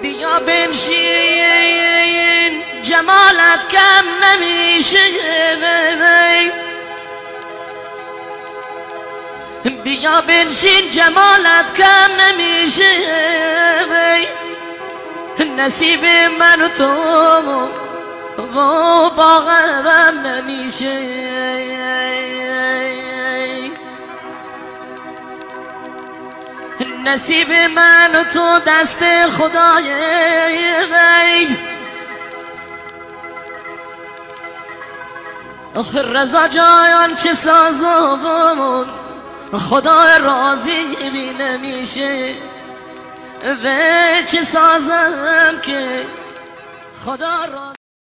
بیا بنشین جمالت کم نمیشه، بیا بنشین جمالت کم نمیشه، نصیب من و تو و با غم نمیشه. نصیب من و تو دست خدای غیب، آخه رضا جایان چه سازم خدا راضی بی نمیشه، و چه سازم که خدا راضی